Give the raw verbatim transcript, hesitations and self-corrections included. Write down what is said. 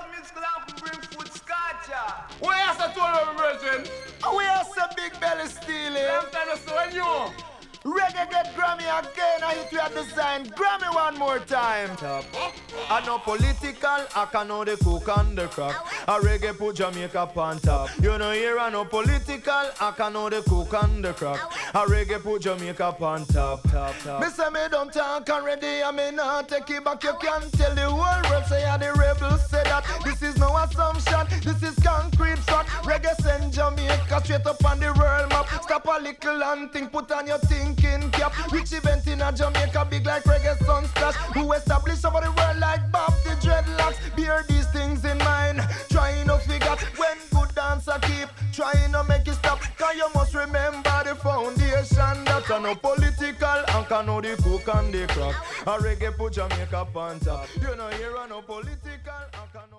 We are so told virgin. We are so big belly stealing. I'm telling you, when you. Reggae get Grammy again. I hit we have design Grammy one more time. Top. I know political, I can know the cook and the crack. A reggae put Jamaica on top. You know here I know political, I can know the cook and the crack. A reggae put Jamaica on top. Top, top. Me say me don't talk already, I may not take it back. You can tell the whole world say I the rebels say that. This is no assumption, this is concrete fact. Reggae send Jamaica straight up on the world map. Stop a little and think, put on your thinking cap. Which event in a Jamaica big like reggae sunsplash? Who established over the world like Bob the Dreadlocks? Bear these things in mind, trying to figure when good dancer keep trying to make it stop. Cause you must remember the foundation that I know political and can know the cook and the crack. A reggae put Jamaica on top. You know here I know political and can know